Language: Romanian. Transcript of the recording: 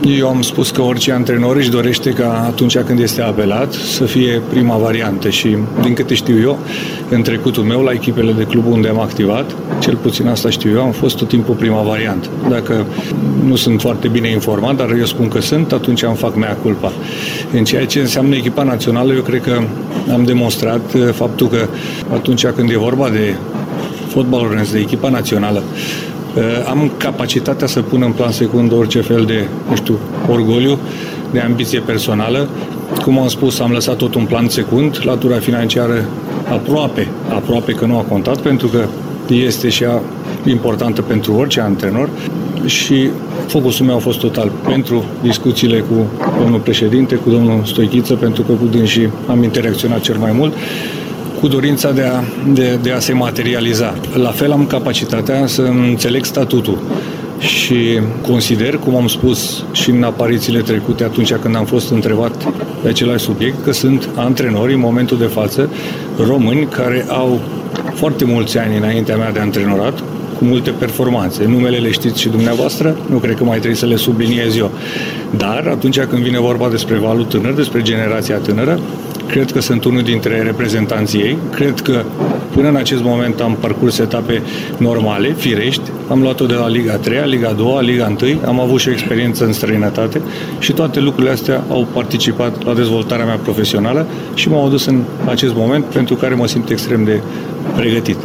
Eu am spus că orice antrenor își dorește ca atunci când este apelat să fie prima variantă și, din câte știu eu, în trecutul meu, la echipele de club unde am activat, cel puțin asta știu eu, am fost tot timpul prima variantă. Dacă nu sunt foarte bine informat, dar eu spun că sunt, atunci îmi fac mea culpa. În ceea ce înseamnă echipa națională, eu cred că am demonstrat faptul că atunci când e vorba de fotbalul românesc, de echipa națională, am capacitatea să pun în plan secund orice fel de, orgoliu, de ambiție personală. Cum am spus, am lăsat tot un plan secund. Latura financiară aproape că nu a contat, pentru că este și ea importantă pentru orice antrenor și focusul meu a fost total pentru discuțiile cu domnul președinte, cu domnul Stoichiță, pentru că cu dânsii am interacționat cel mai mult, cu dorința de a se materializa. La fel am capacitatea să înțeleg statutul și consider, cum am spus și în aparițiile trecute atunci când am fost întrebat de același subiect, că sunt antrenori în momentul de față români care au foarte mulți ani înaintea mea de antrenorat, cu multe performanțe. Numele le știți și dumneavoastră, nu cred că mai trebuie să le subliniez eu. Dar atunci când vine vorba despre valul tânăr, despre generația tânără, cred că sunt unul dintre reprezentanții ei. Cred că până în acest moment am parcurs etape normale, firești. Am luat-o de la Liga 3, Liga 2, Liga 1, am avut și o experiență în străinătate și toate lucrurile astea au participat la dezvoltarea mea profesională și m-au adus în acest moment pentru care mă simt extrem de pregătit.